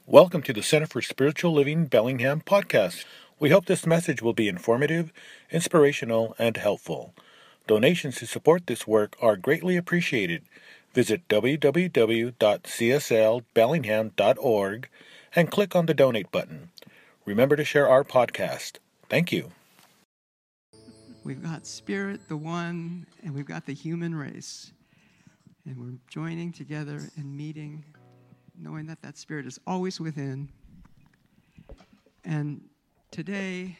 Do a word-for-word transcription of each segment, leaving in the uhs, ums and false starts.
Welcome to the Center for Spiritual Living Bellingham podcast. We hope this message will be informative, inspirational, and helpful. Donations to support this work are greatly appreciated. Visit w w w dot c s l bellingham dot org and click on the donate button. Remember to share our podcast. Thank you. We've got Spirit, the One, and we've got the human race. And we're joining together and meeting, knowing that that Spirit is always within. And today,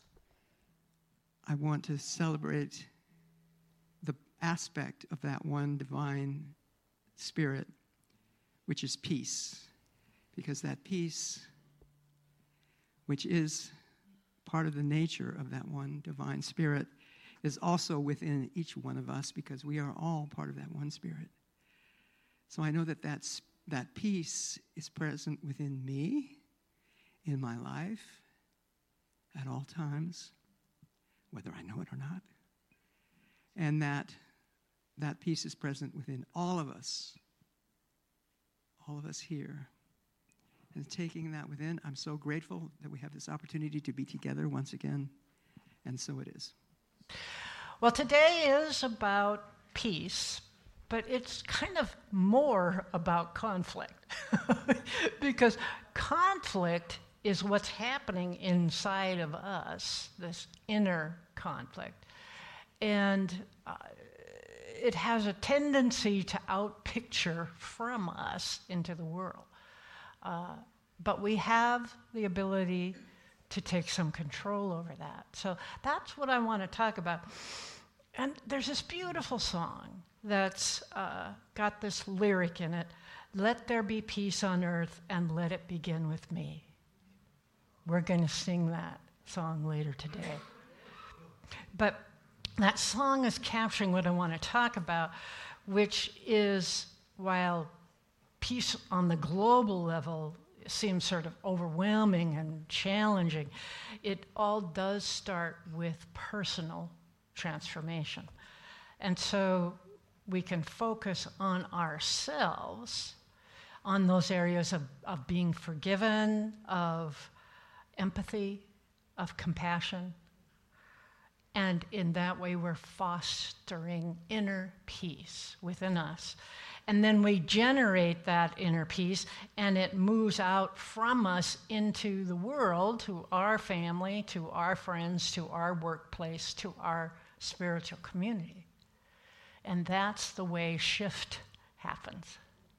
I want to celebrate the aspect of that one divine Spirit, which is peace. Because that peace, which is part of the nature of that one divine Spirit, is also within each one of us, because we are all part of that one Spirit. So I know that that's, that peace is present within me, in my life, at all times, whether I know it or not. And that that peace is present within all of us, all of us here. And taking that within, I'm so grateful that we have this opportunity to be together once again. And so it is. Well, today is about peace, but it's kind of more about conflict. Because conflict is what's happening inside of us, this inner conflict. And uh, it has a tendency to outpicture from us into the world. Uh, but we have the ability to take some control over that. So that's what I want to talk about. And there's this beautiful song that's uh, got this lyric in it: "Let there be peace on earth and let it begin with me." We're going to sing that song later today. But that song is capturing what I want to talk about, which is, while peace on the global level seems sort of overwhelming and challenging, it all does start with personal transformation. And so we can focus on ourselves, on those areas of, of being forgiven, of empathy, of compassion. And in that way, we're fostering inner peace within us. And then we generate that inner peace, and it moves out from us into the world, to our family, to our friends, to our workplace, to our spiritual community. And that's the way shift happens.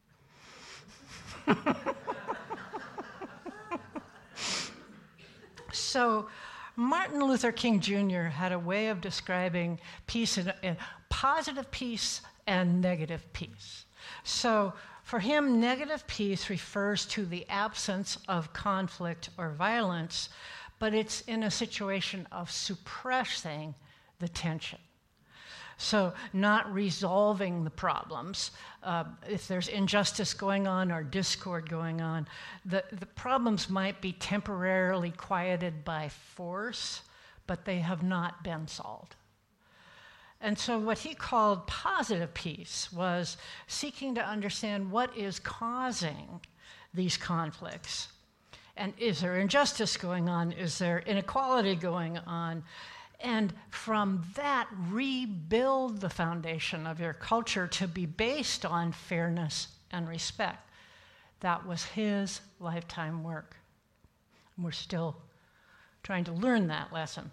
So Martin Luther King Junior had a way of describing peace in, in positive peace and negative peace. So for him, negative peace refers to the absence of conflict or violence, but it's in a situation of suppressing the tension. So not resolving the problems. Uh, if there's injustice going on or discord going on, the, the problems might be temporarily quieted by force, but they have not been solved. And so what he called positive peace was seeking to understand what is causing these conflicts. And is there injustice going on? Is there inequality going on? And from that, rebuild the foundation of your culture to be based on fairness and respect. That was his lifetime work. We're still trying to learn that lesson.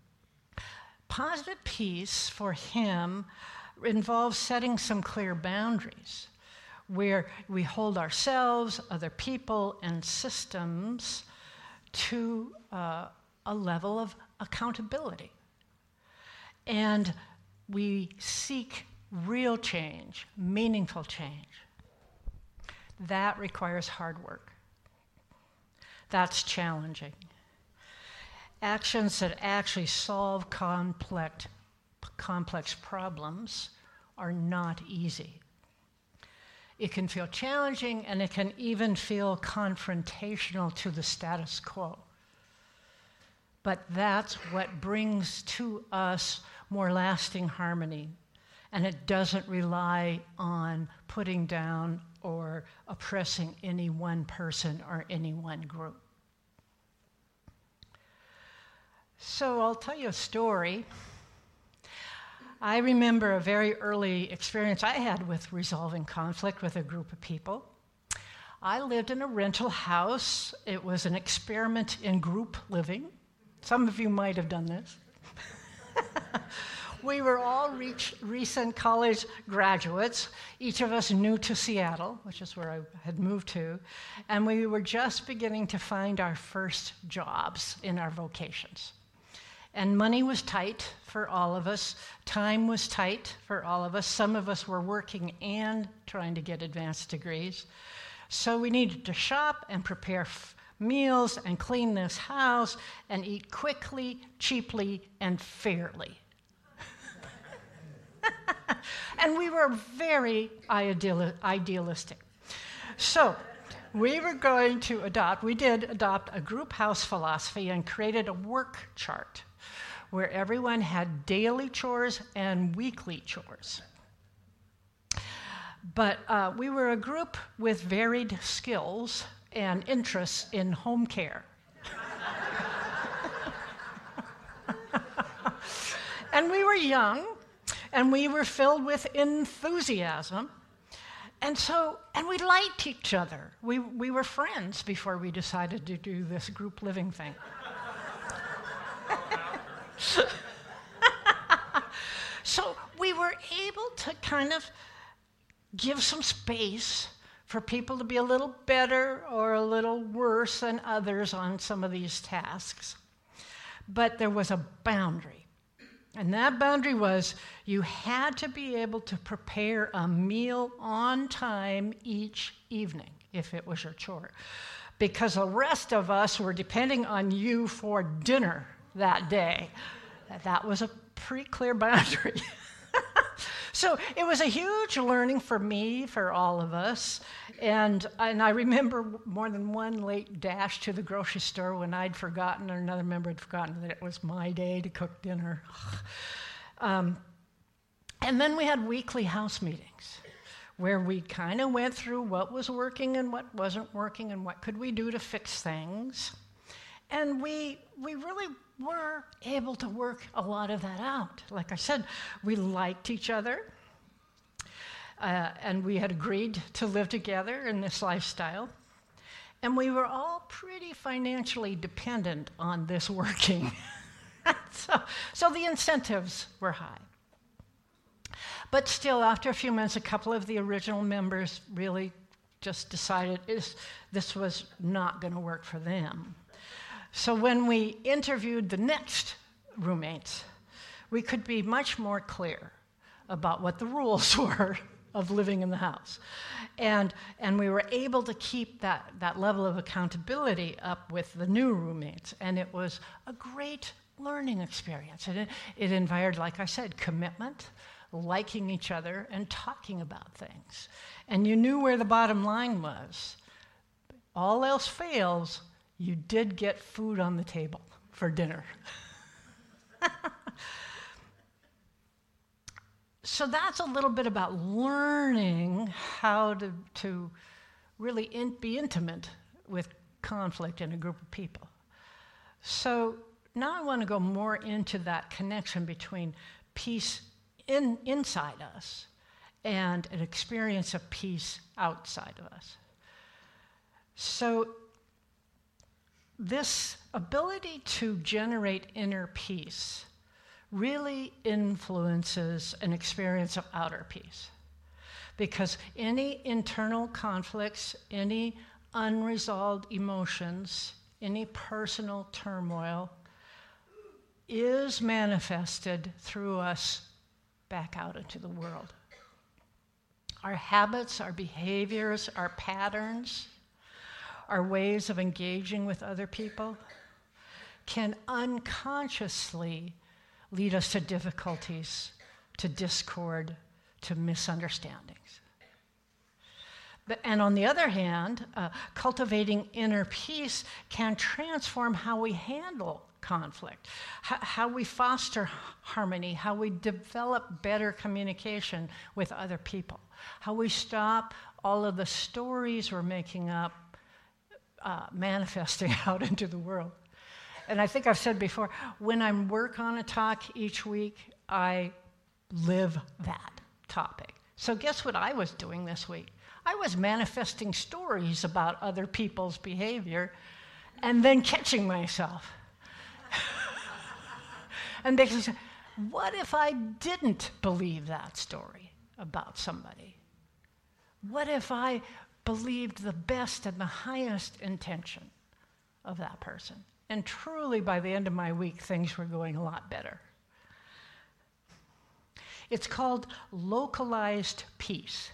Positive peace for him involves setting some clear boundaries where we hold ourselves, other people, and systems to uh, a level of accountability. And we seek real change, meaningful change. That requires hard work. That's challenging. Actions that actually solve complex, complex problems are not easy. It can feel challenging, and it can even feel confrontational to the status quo. But that's what brings to us more lasting harmony. And it doesn't rely on putting down or oppressing any one person or any one group. So I'll tell you a story. I remember a very early experience I had with resolving conflict with a group of people. I lived in a rental house. It was an experiment in group living. Some of you might have done this. We were all reach, recent college graduates, each of us new to Seattle, which is where I had moved to, and we were just beginning to find our first jobs in our vocations. And money was tight for all of us. Time was tight for all of us. Some of us were working and trying to get advanced degrees. So we needed to shop and prepare f- meals and clean this house and eat quickly, cheaply, and fairly. And we were very ideal- idealistic. So we were going to adopt, we did adopt a group house philosophy and created a work chart where everyone had daily chores and weekly chores. But uh, we were a group with varied skills and interests in home care. And we were young, and we were filled with enthusiasm. And so, and we liked each other. We, we were friends before we decided to do this group living thing. So we were able to kind of give some space for people to be a little better or a little worse than others on some of these tasks. But there was a boundary. And that boundary was you had to be able to prepare a meal on time each evening, if it was your chore, because the rest of us were depending on you for dinner that day. That was a pretty clear boundary. So it was a huge learning for me, for all of us. And, and I remember more than one late dash to the grocery store when I'd forgotten, or another member had forgotten that it was my day to cook dinner. um, and then we had weekly house meetings where we kind of went through what was working and what wasn't working and what could we do to fix things. And we we really were able to work a lot of that out. Like I said, we liked each other, uh, and we had agreed to live together in this lifestyle. And we were all pretty financially dependent on this working. so, so the incentives were high. But still, after a few months, a couple of the original members really just decided is, this was not going to work for them. So when we interviewed the next roommates, we could be much more clear about what the rules were of living in the house. And, and we were able to keep that, that level of accountability up with the new roommates. And it was a great learning experience. And it, it inspired, like I said, commitment, liking each other, and talking about things. And you knew where the bottom line was. All else fails, you did get food on the table for dinner. So that's a little bit about learning how to, to really in, be intimate with conflict in a group of people. So now I want to go more into that connection between peace in, inside us and an experience of peace outside of us. So this ability to generate inner peace really influences an experience of outer peace. Because any internal conflicts, any unresolved emotions, any personal turmoil is manifested through us back out into the world. Our habits, our behaviors, our patterns, our ways of engaging with other people can unconsciously lead us to difficulties, to discord, to misunderstandings. But, and on the other hand, uh, cultivating inner peace can transform how we handle conflict, h- how we foster harmony, how we develop better communication with other people, how we stop all of the stories we're making up, uh, manifesting out into the world. And I think I've said before, when I work on a talk each week, I live that topic. So guess what I was doing this week? I was manifesting stories about other people's behavior and then catching myself. And basically, what if I didn't believe that story about somebody? What if I believed the best and the highest intention of that person? And truly, by the end of my week, things were going a lot better. It's called localized peace.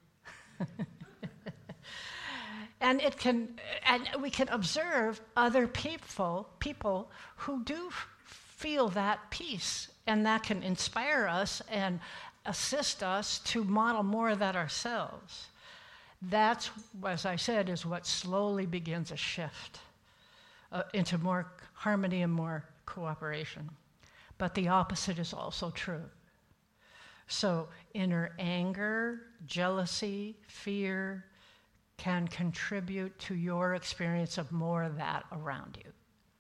And it can, and we can observe other people, people who do feel that peace, and that can inspire us and assist us to model more of that ourselves. That's, as I said, is what slowly begins a shift uh, into more harmony and more cooperation. But the opposite is also true. So inner anger, jealousy, fear can contribute to your experience of more of that around you.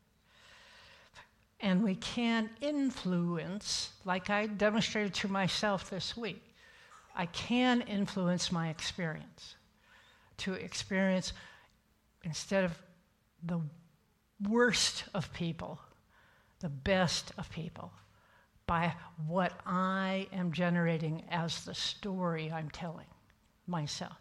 And we can influence, like I demonstrated to myself this week, I can influence my experience to experience, instead of the worst of people, the best of people, by what I am generating as the story I'm telling myself.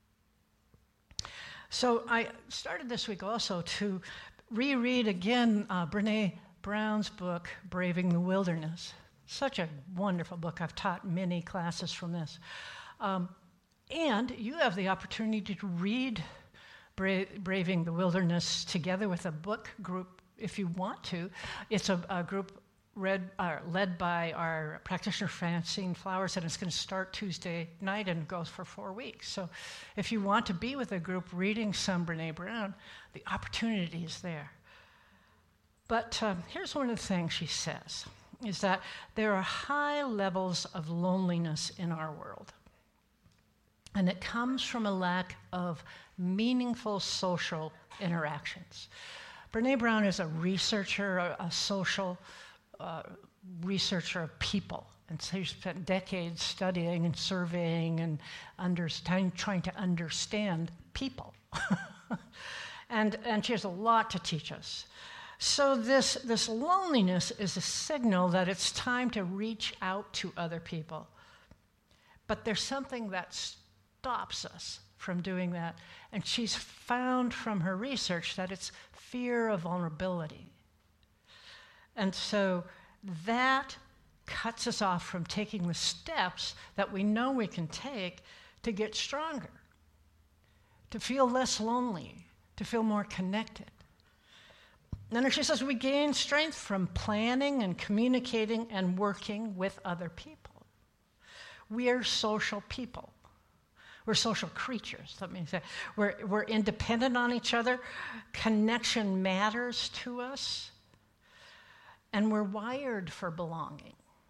So I started this week also to reread again uh, Brené Brown's book, Braving the Wilderness. Such a wonderful book. I've taught many classes from this. Um, and you have the opportunity to read Bra- Braving the Wilderness together with a book group if you want to. It's a, a group read, uh, led by our practitioner Francine Flowers, and it's going to start Tuesday night and goes for four weeks. So if you want to be with a group reading some Brené Brown, the opportunity is there. But um, here's one of the things she says, is that there are high levels of loneliness in our world. And it comes from a lack of meaningful social interactions. Brené Brown is a researcher, a, a social uh, researcher of people. And so she spent decades studying and surveying and understand, trying to understand people. and, and she has a lot to teach us. So this, this loneliness is a signal that it's time to reach out to other people. But there's something that stops us from doing that. And she's found from her research that it's fear of vulnerability. And so that cuts us off from taking the steps that we know we can take to get stronger, to feel less lonely, to feel more connected. Then she says we gain strength from planning and communicating and working with other people. We are social people. We're social creatures, let me say. We're, we're independent on each other. Connection matters to us. And we're wired for belonging.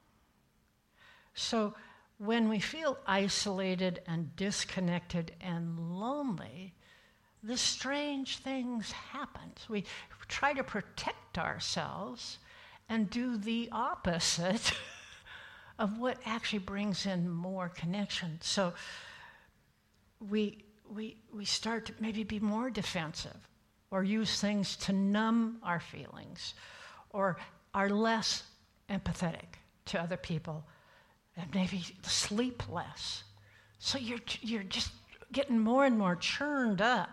So when we feel isolated and disconnected and lonely, the strange things happen. We try to protect ourselves and do the opposite of what actually brings in more connection. So we, we, we start to maybe be more defensive or use things to numb our feelings or are less empathetic to other people and maybe sleep less. So you're, you're just getting more and more churned up.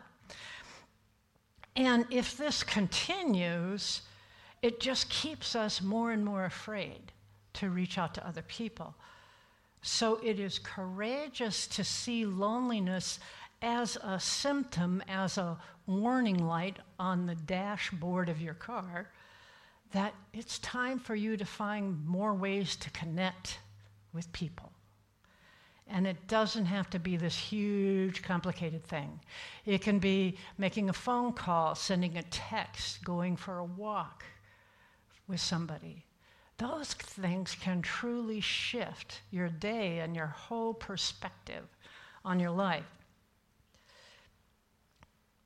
And if this continues, it just keeps us more and more afraid to reach out to other people. So it is courageous to see loneliness as a symptom, as a warning light on the dashboard of your car, that it's time for you to find more ways to connect with people. And it doesn't have to be this huge, complicated thing. It can be making a phone call, sending a text, going for a walk with somebody. Those things can truly shift your day and your whole perspective on your life.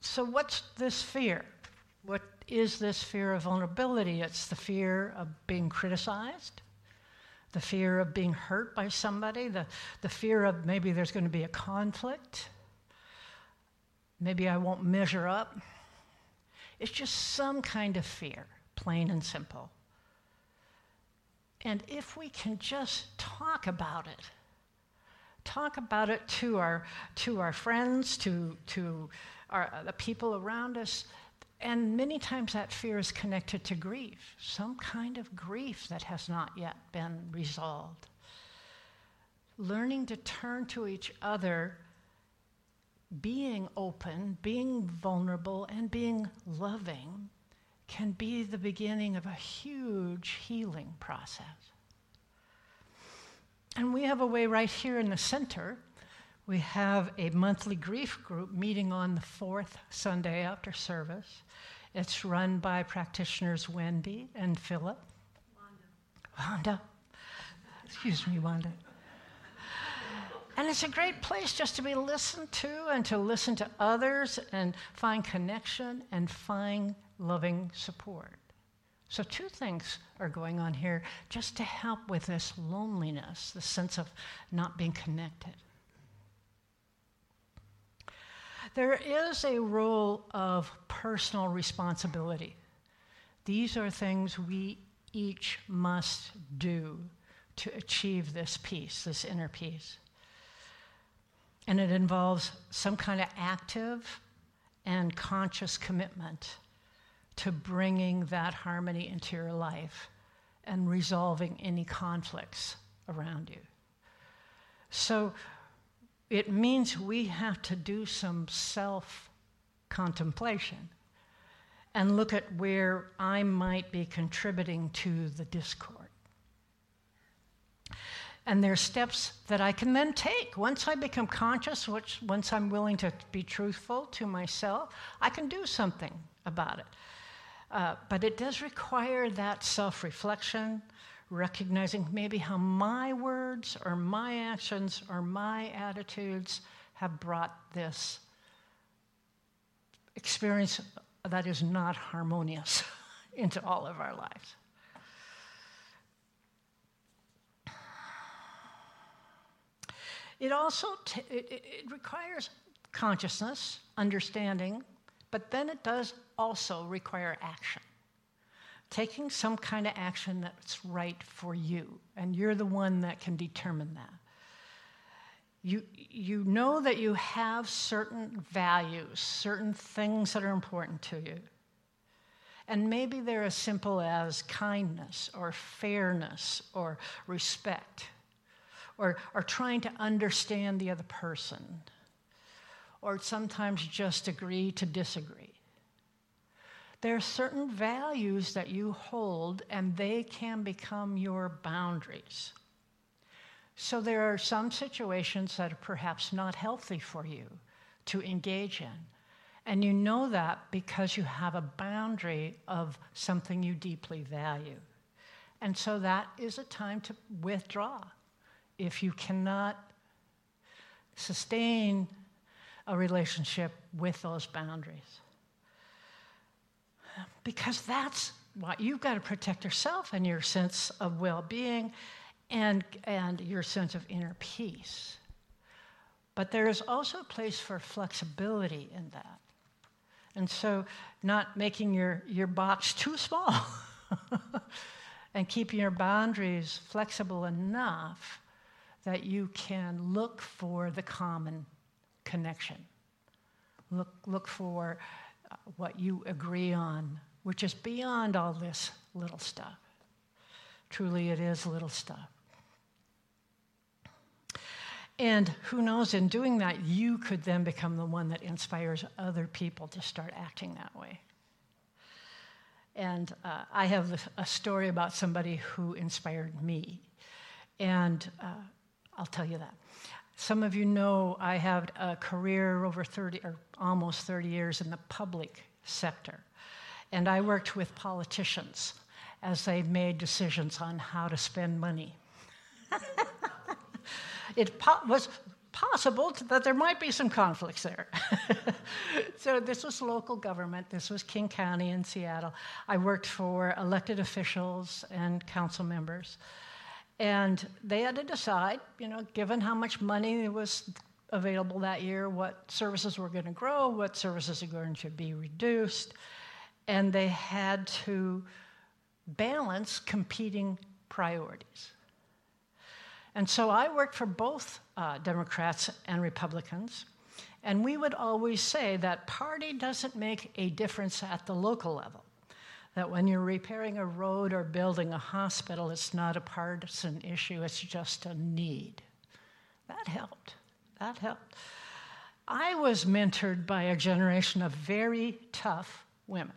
so what's this fear? What is this fear of vulnerability? It's the fear of being criticized, the fear of being hurt by somebody, the, the fear of maybe there's going to be a conflict, maybe I won't measure up. It's just some kind of fear, plain and simple. And if we can just talk about it, talk about it to our to our friends, to to our, the people around us, and many times that fear is connected to grief, some kind of grief that has not yet been resolved. Learning to turn to each other, being open, being vulnerable, and being loving can be the beginning of a huge healing process. And we have a way right here in the center. We have a monthly grief group meeting on the fourth Sunday after service. It's run by practitioners Wendy and Philip. Wanda. Wanda. Excuse me, Wanda. And it's a great place just to be listened to and to listen to others and find connection and find loving support. So two things are going on here just to help with this loneliness, the sense of not being connected. There is a role of personal responsibility. These are things we each must do to achieve this peace, this inner peace. And it involves some kind of active and conscious commitment to bringing that harmony into your life and resolving any conflicts around you. So it means we have to do some self-contemplation and look at where I might be contributing to the discord. And there are steps that I can then take. Once I become conscious, which, once I'm willing to be truthful to myself, I can do something about it. Uh, but it does require that self-reflection, recognizing maybe how my words or my actions or my attitudes have brought this experience that is not harmonious into all of our lives. It also t- it, it requires consciousness, understanding, but then it does also require action. Taking some kind of action that's right for you, and you're the one that can determine that. You, you know that you have certain values, certain things that are important to you. And maybe they're as simple as kindness or fairness or respect, or, or trying to understand the other person, or sometimes just agree to disagree. There are certain values that you hold, and they can become your boundaries. So there are some situations that are perhaps not healthy for you to engage in. And you know that because you have a boundary of something you deeply value. And so that is a time to withdraw. If you cannot sustain a relationship with those boundaries. Because that's what you've got to protect yourself and your sense of well-being and, and your sense of inner peace. But there is also a place for flexibility in that. And so not making your, your box too small and keeping your boundaries flexible enough that you can look for the common connection. Look, look for what you agree on, which is beyond all this little stuff. Truly, it is little stuff. And who knows, in doing that, you could then become the one that inspires other people to start acting that way. And uh, I have a story about somebody who inspired me. And uh, I'll tell you that. Some of you know I have a career over thirty, or almost thirty years in the public sector. And I worked with politicians as they made decisions on how to spend money. It po- was possible that there might be some conflicts there. So this was local government. This was King County in Seattle. I worked for elected officials and council members. And they had to decide, you know, given how much money was available that year, what services were going to grow, what services are going to be reduced. And they had to balance competing priorities. And so I worked for both uh, Democrats and Republicans, and we would always say that party doesn't make a difference at the local level, that when you're repairing a road or building a hospital, it's not a partisan issue, it's just a need. That helped. That helped. I was mentored by a generation of very tough women.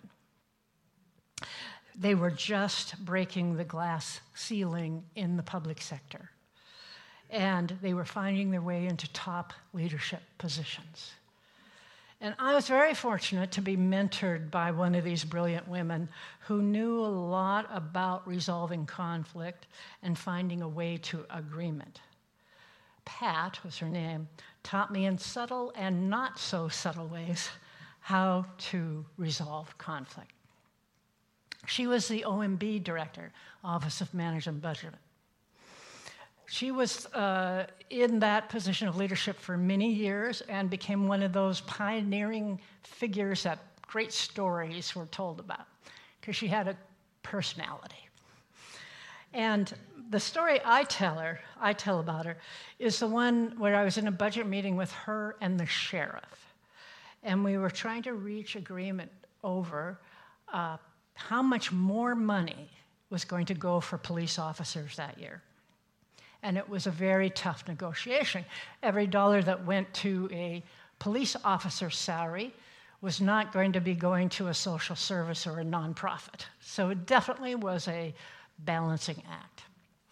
They were just breaking the glass ceiling in the public sector. And they were finding their way into top leadership positions. And I was very fortunate to be mentored by one of these brilliant women who knew a lot about resolving conflict and finding a way to agreement. Pat was her name, taught me in subtle and not so subtle ways how to resolve conflict. She was the O M B director, Office of Management and Budget. She was uh, in that position of leadership for many years and became one of those pioneering figures that great stories were told about, because she had a personality. And the story I tell her, I tell about her, is the one where I was in a budget meeting with her and the sheriff. And we were trying to reach agreement over uh, how much more money was going to go for police officers that year. And it was a very tough negotiation. Every dollar that went to a police officer's salary was not going to be going to a social service or a nonprofit. So it definitely was a balancing act.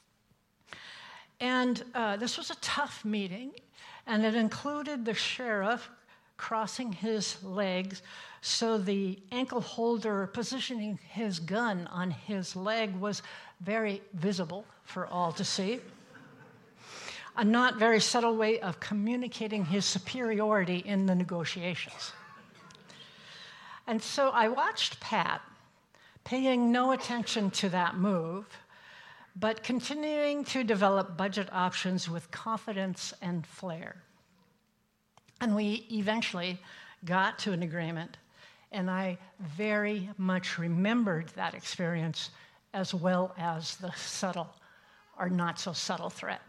And uh, this was a tough meeting, and it included the sheriff crossing his legs so the ankle holder positioning his gun on his leg was very visible for all to see. A not very subtle way of communicating his superiority in the negotiations. And so I watched Pat, paying no attention to that move, but continuing to develop budget options with confidence and flair. And we eventually got to an agreement, and I very much remembered that experience as well as the subtle or not so subtle threat.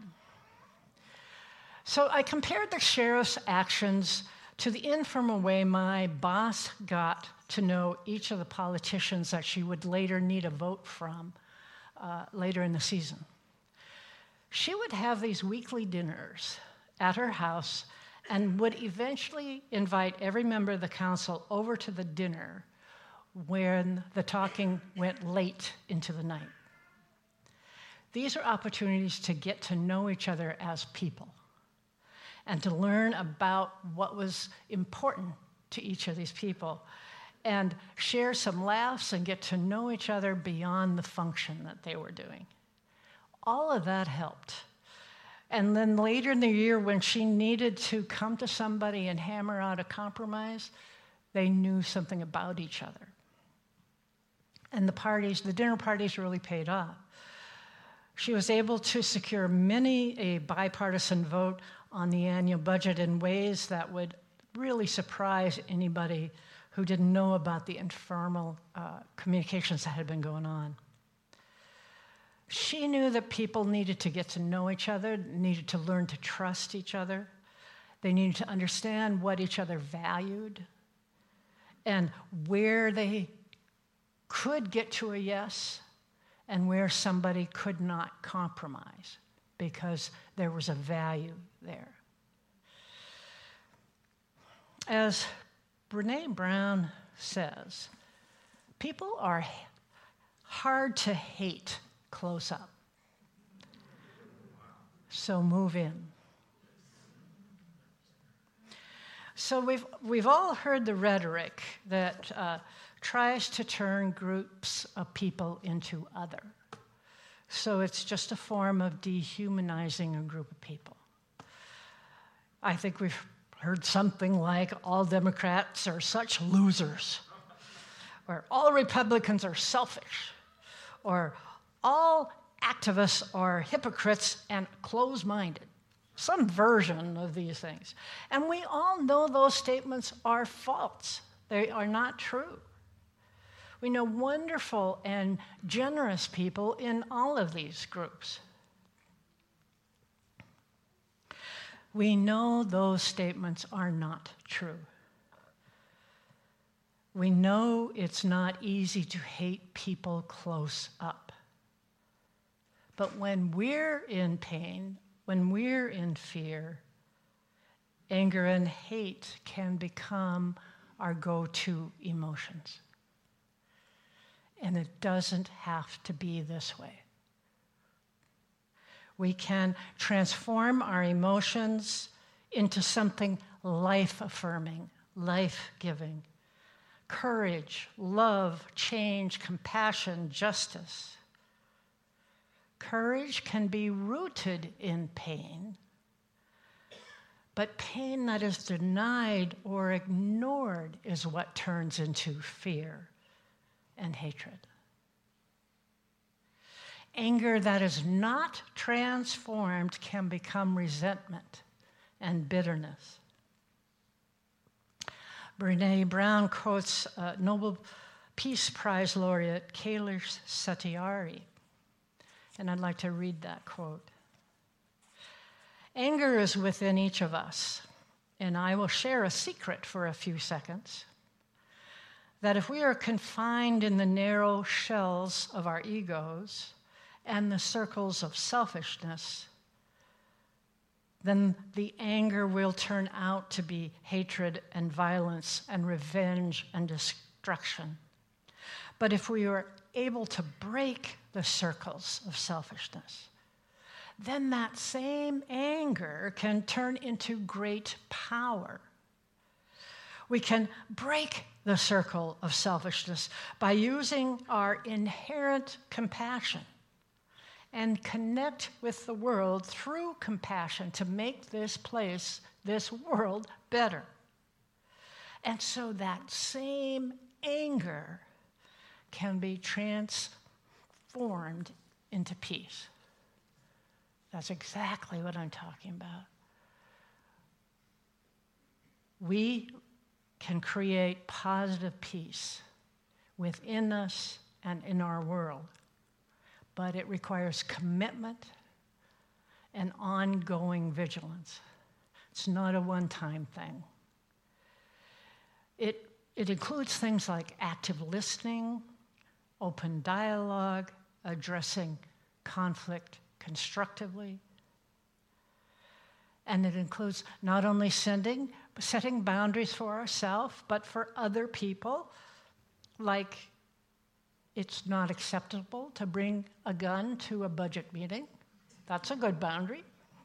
So I compared the sheriff's actions to the informal way my boss got to know each of the politicians that she would later need a vote from uh, later in the season. She would have these weekly dinners at her house and would eventually invite every member of the council over to the dinner when the talking went late into the night. These are opportunities to get to know each other as people and to learn about what was important to each of these people and share some laughs and get to know each other beyond the function that they were doing. All of that helped. And then later in the year, when she needed to come to somebody and hammer out a compromise, they knew something about each other. And the parties, the dinner parties really paid off. She was able to secure many a bipartisan vote on the annual budget in ways that would really surprise anybody who didn't know about the informal uh, communications that had been going on. She knew that people needed to get to know each other, needed to learn to trust each other. They needed to understand what each other valued and where they could get to a yes and where somebody could not compromise because there was a value there. As Brené Brown says, people are hard to hate close up. So move in. So we've, we've all heard the rhetoric that uh, tries to turn groups of people into other. So it's just a form of dehumanizing a group of people. I think we've heard something like, all Democrats are such losers, or all Republicans are selfish, or all activists are hypocrites and close-minded. Some version of these things. And we all know those statements are false. They are not true. We know wonderful and generous people in all of these groups. We know those statements are not true. We know it's not easy to hate people close up. But when we're in pain, when we're in fear, anger and hate can become our go-to emotions. And it doesn't have to be this way. We can transform our emotions into something life-affirming, life-giving. Courage, love, change, compassion, justice. Courage can be rooted in pain, but pain that is denied or ignored is what turns into fear and hatred. Anger that is not transformed can become resentment and bitterness. Brené Brown quotes uh, Nobel Peace Prize laureate Kailash Satyarthi, and I'd like to read that quote. Anger is within each of us, and I will share a secret for a few seconds, that if we are confined in the narrow shells of our egos and the circles of selfishness, then the anger will turn out to be hatred and violence and revenge and destruction. But if we are able to break the circles of selfishness, then that same anger can turn into great power. We can break the circle of selfishness by using our inherent compassion and connect with the world through compassion to make this place, this world, better. And so that same anger can be transformed into peace. That's exactly what I'm talking about. We can create positive peace within us and in our world, but it requires commitment and ongoing vigilance. It's not a one-time thing. It, it includes things like active listening, open dialogue, addressing conflict constructively. And it includes not only sending, setting boundaries for ourselves, but for other people, like it's not acceptable to bring a gun to a budget meeting. That's a good boundary.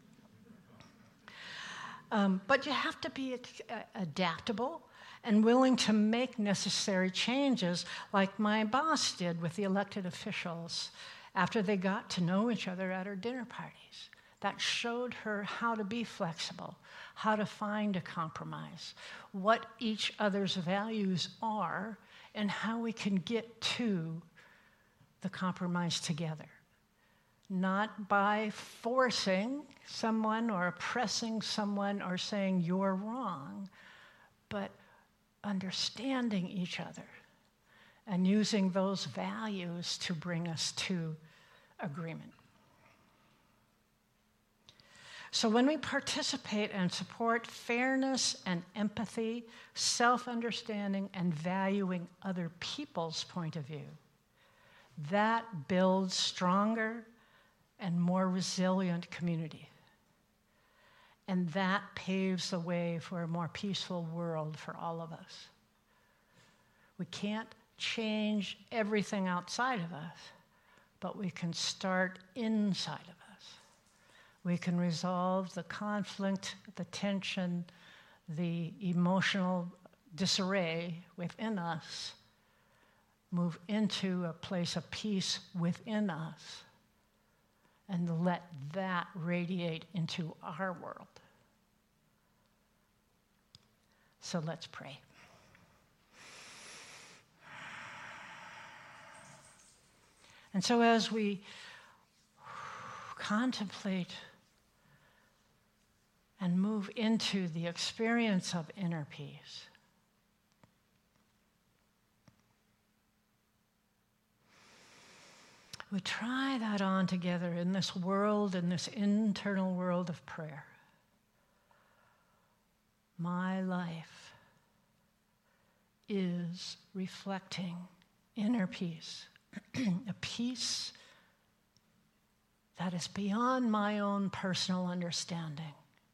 Um, but you have to be adaptable and willing to make necessary changes, like my boss did with the elected officials after they got to know each other at our dinner parties. That showed her how to be flexible, how to find a compromise, what each other's values are, and how we can get to the compromise together. Not by forcing someone or oppressing someone or saying you're wrong, but understanding each other and using those values to bring us to agreement. So when we participate and support fairness and empathy, self-understanding, and valuing other people's point of view, that builds stronger and more resilient community. And that paves the way for a more peaceful world for all of us. We can't change everything outside of us, but we can start inside of us. We can resolve the conflict, the tension, the emotional disarray within us, move into a place of peace within us, and let that radiate into our world. So let's pray. And so as we contemplate and move into the experience of inner peace, we try that on together in this world, in this internal world of prayer. My life is reflecting inner peace, a peace that is beyond my own personal understanding.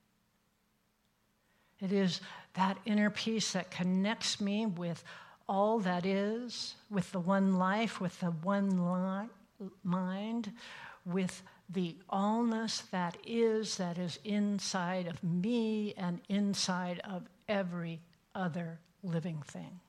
It is that inner peace that connects me with all that is, with the one life, with the one li- mind, with the allness that is, that is inside of me and inside of every other living thing.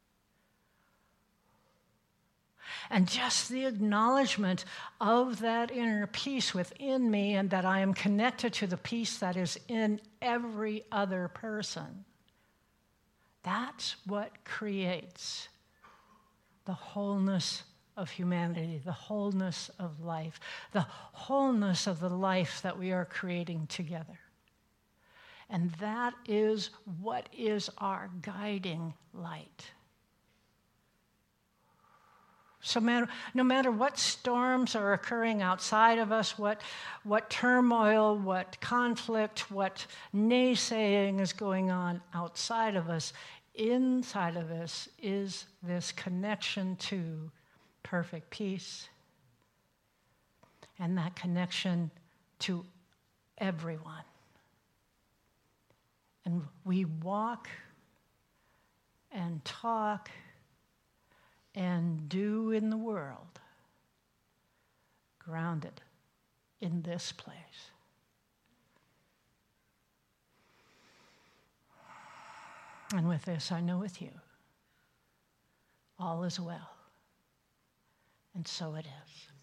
And just the acknowledgement of that inner peace within me, and that I am connected to the peace that is in every other person, that's what creates the wholeness of humanity, the wholeness of life, the wholeness of the life that we are creating together. And that is what is our guiding light. So matter, no matter what storms are occurring outside of us, what, what turmoil, what conflict, what naysaying is going on outside of us, inside of us is this connection to perfect peace, and that connection to everyone. And we walk and talk and do in the world grounded in this place. And with this, I know with you, all is well. And so it is.